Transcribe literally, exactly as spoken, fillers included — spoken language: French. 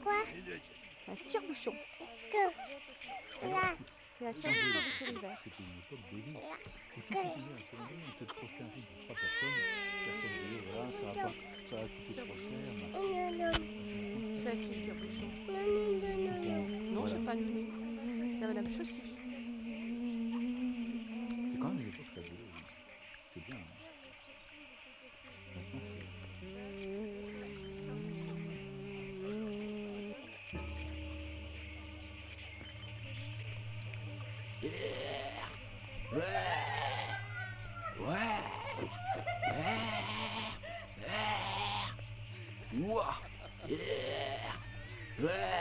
quoi? Un tire-bouchon. Que là, C'est un tire-bouchon de souris vert. C'était une époque délit. là, Et tu que t'imagines, actuellement, on te projetait un film pour trois personnes. Personne ne disait, voilà, ça va, pas, ça va coûter trop cher. machin. non, non, C'est à qui le tire-bouchon? non, non, non, non. Non, Voilà. c'est pas Nounou. C'est Madame Chaussy. C'est quand même une époque fabuleuse. C'était bien. Hein. Maintenant, c'est. Ouah. Yeah. Ouais.